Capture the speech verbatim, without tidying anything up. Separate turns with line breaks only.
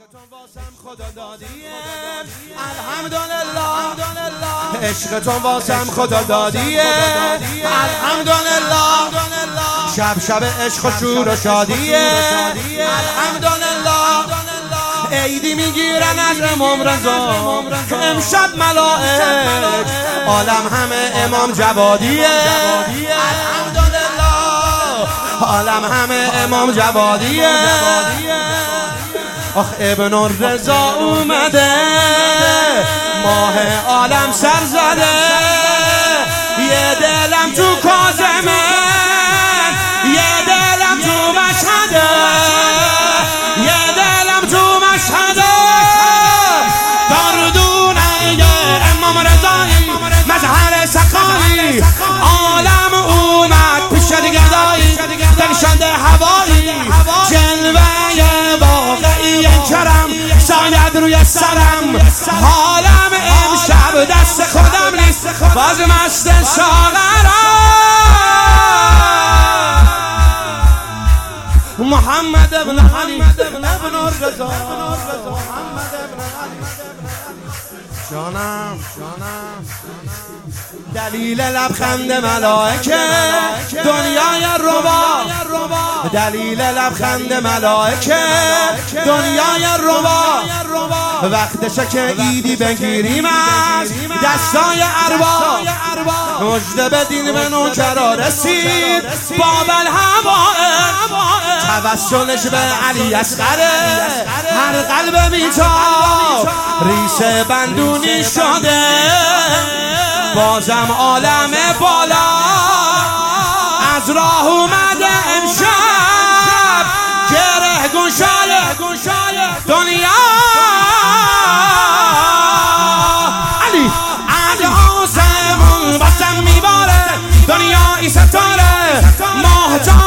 تو واسم خدا دادیه الحمدلله، عشق تو واسم خدا دادیه الحمدلله، شب شب عشق و شور و شادیه الحمدلله، عیدی میگیرن از امام رضا امشب ملائک، عالم همه امام جوادیه الحمدلله، عالم همه امام جوادیه. آخ ابن الرضا اومده، ماه عالم سر زده، یه دلم تو کاظمه، یه دلم تو مشهده، یه دلم تو مشهده، داردونه امام رضایی مظهر سخایی، عالم اومد پیش گدایی، دلشنده هوایی، جلوه واقعی کرم شاید روی سرم، حالم امشب دست خودم نیست باز مست شاغرم. محمد ابن علی ابن الرضا، محمد ابن علی جانم جانم، دلیل لبخند ملائکه دنیای ربا، دلیل لبخند ملائکه دنیای ربا، وقتشه که عیدی بگیریم از دستای ارباب، مژده بدین به نوکرا رسید باب الحوائج، توسلش به علی اصغره، هر قلب بیتاب ریس بندونی شده، بازم عالم بالا از راه اومده امشب، گره گوشای دنیا علی علی آسمون باسم میباره، دنیایی ستاره ماه